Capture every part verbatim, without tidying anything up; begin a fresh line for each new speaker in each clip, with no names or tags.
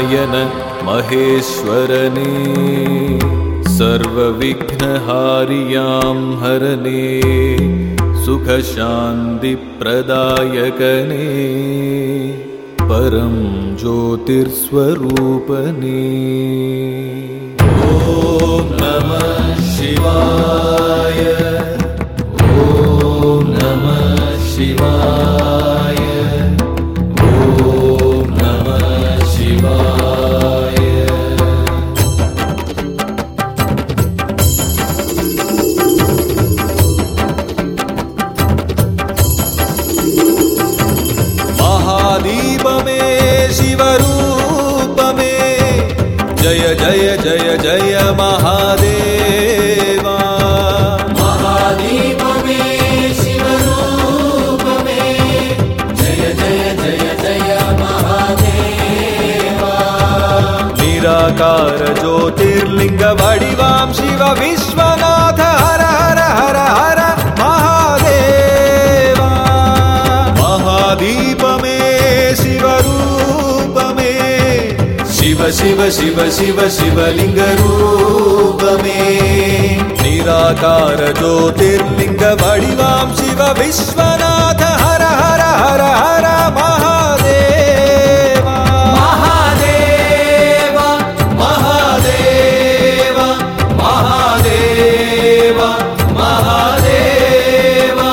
नारायण महेश्वरने सर्वविघ्नहारियां हरने सुखशान्तिप्रदायकने परं ज्योतिर्स्वरूपने। ॐ नमः शिवाय, ॐ नमः शिवाय, ॐ नमः शिवाय। महादीप में शिवरूप में जय जय जय जय महादेवा।
महादीप में शिवरूप में जय जय जय जय महादेवा।
निराकार ज्योतिर्लिंग वडिवां शिव विश्वनाथ हर हर हर हर महादेवा। महादीप में शिवरूप में शिव शिव शिव शिव शिवलिंग रूप में निराकार ज्योतिर्लिंग वडिवां शिव विश्वनाथ हर हर हर हर महादेवा।
महादेवा
महादेवा महादेवा महादेवा।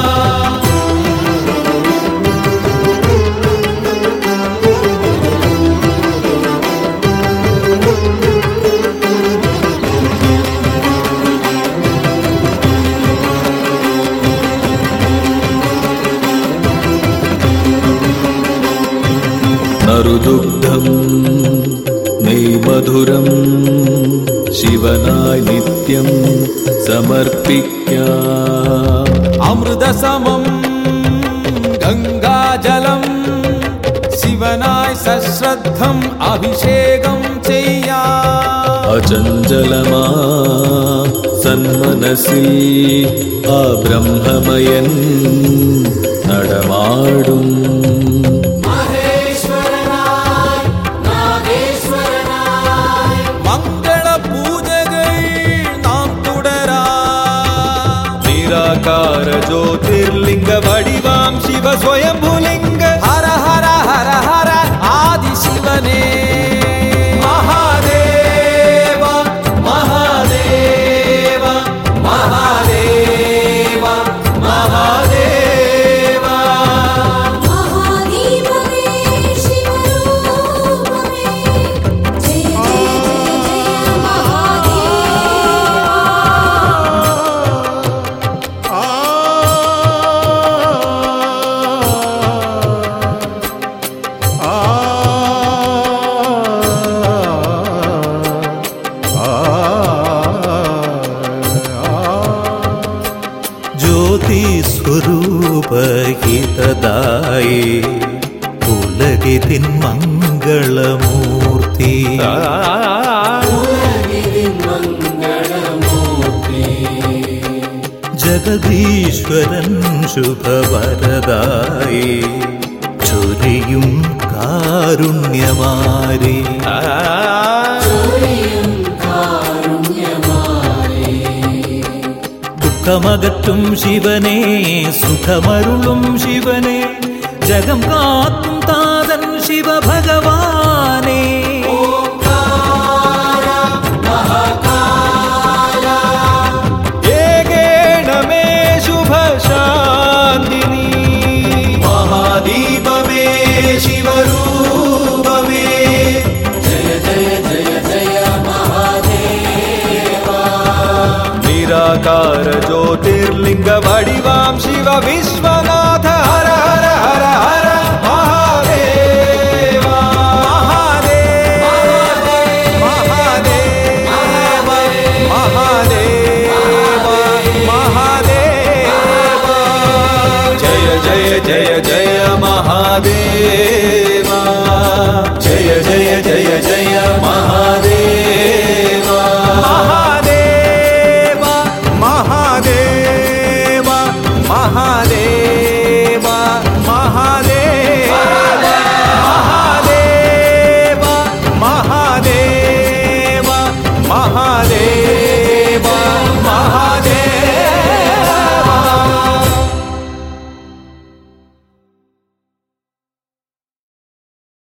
നറുദുഗ്ധം നെയ്മധുരം ശിവനായി നിത്യം സമർപ്പിക്കാം. അമൃതസമം ഗംഗാജലം ശിവനായി സശ്രദ്ധം അഭിഷേകം ചെയ്യാം. അചഞ്ചലമാ സന്മനസ്സിൽ ആ ബ്രഹ്മമയൻ നടമാടും. निराकार ज्योतिर्लिंग वडिवां शिव स्वयंभुलिंग हर हर हर हर आदि शिवने। महादेवा महादेवा महादेवा महादेवा।
महादीप में शिवरूप में जय जय जय जय
ജ്യോതി സ്വരൂപഹിതദായേ ഉലകിതിൻ മംഗളമൂർത്തി. ജഗദീശ്വരൻ ശുഭവരദായേ ചൊരിയും കാരുണ്യമാരി. ദുഃഖമകറ്റും ശിവനെ സുഖമരുളും ശിവനെ ജഗം കാത്തും താതൻ ശിവഭഗവാനെ.
ഏകേണ മേ ശുഭശാന്തിനി महादीप में शिवरूप में
जय जय जय जय महादेवा।
निराकार ज्योतिर्लिंग वडिवां शिव विश्वनाथ हर हर हर हर महादेवा। महादेवा महादेवा महादेवा महादेवा। जय जय जय जय महादेवा, जय जय जय जय